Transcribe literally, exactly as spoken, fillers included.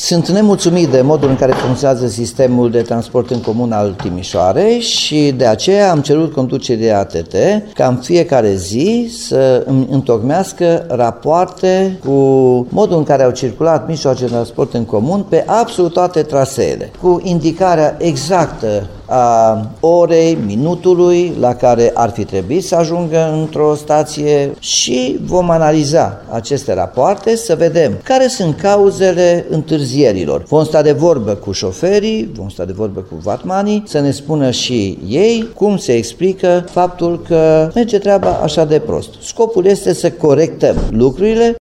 Sunt nemulțumit de modul în care funcționează sistemul de transport în comun al Timișoarei și de aceea am cerut conducerii A T T ca în fiecare zi să îmi întocmească rapoarte cu modul în care au circulat mijloace de transport în comun pe absolut toate traseele, cu indicarea exactă a orei, minutului la care ar fi trebuit să ajungă într-o stație și vom analiza aceste rapoarte să vedem care sunt cauzele întârzierilor. Vom sta de vorbă cu șoferii, vom sta de vorbă cu vatmanii, să ne spună și ei cum se explică faptul că merge treaba așa de prost. Scopul este să corectăm lucrurile